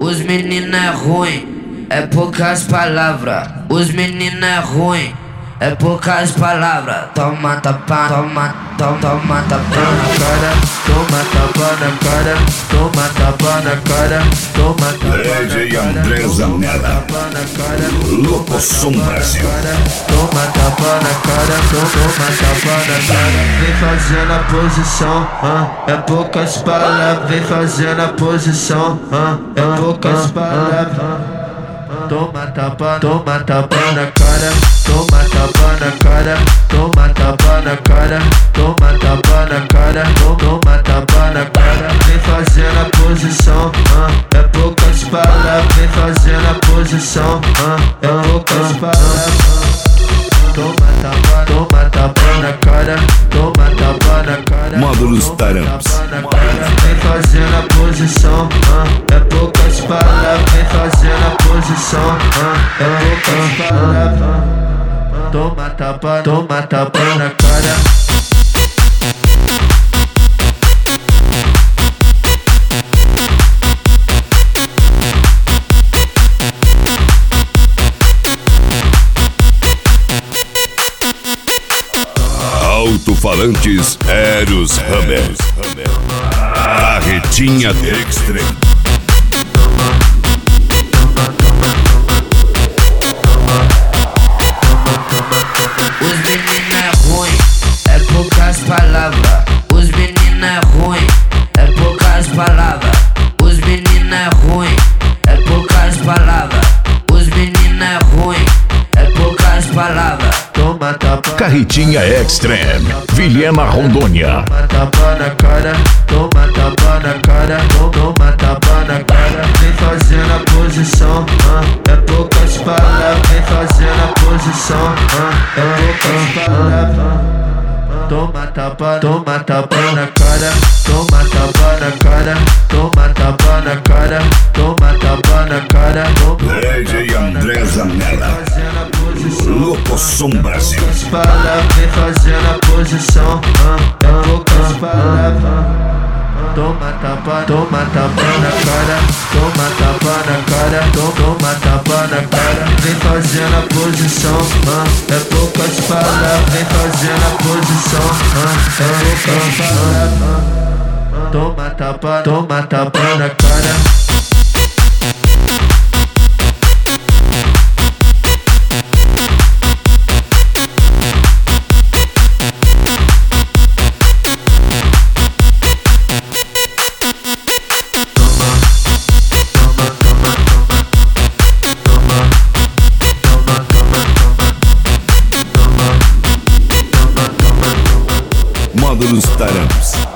Os meninos é ruim, é poucas palavras. Os meninos é ruim, é poucas palavras. Toma tapa, toma tapa na cara. Toma tapa na cara, toma tapa na cara. Toma tapa DJ André Zanella, Locoção Brasil. Toma tapa na cara, toma tapa na cara. Vem fazendo a posição, é poucas palavras. Vem fazendo a posição, é poucas palavras. Toma tapa na cara. Toma tapa na cara, toma tapa na cara. Toma tapa na cara, toma tapa na cara. Vem fazendo a posição, é poucas palavras. Vem fazendo a posição, é poucas palavras. Toma tapa na cara, toma tapa na cara. Módulos Taramps. Vem fazendo a posição, é poucas palavras. Vem fazendo a posição, é poucas palavras. Toma tapa na cara. Alto-falantes Eros Hammer. Carretinha Extreme. Os meninos é ruim, é poucas palavras. Os meninos é ruim, é poucas palavras. Os meninos é ruim, é poucas palavras. Os meninos é ruim, é poucas palavras. Toma tapa. Carretinha Extreme, Vilhena, Rondônia. Toma tapa na cara, toma tapa na cara. Toma tapa na cara. Vem fazendo a posição, é poucas palavras. Vem fazendo a posição, é poucas palavras. Toma tapa na cara. Toma tapa na cara. Toma tapa na cara. Toma tapa na cara. DJ André Zanella, Locoção Brasil. Vem fazendo a posição, é poucas palavras. Toma tapa na cara. Toma tapa na cara. Toma tapa na cara. Vem fazendo a posição, é poucas palavras. Vem fazendo a posição, é poucas palavras. Toma tapa na cara. Módulos Taramps.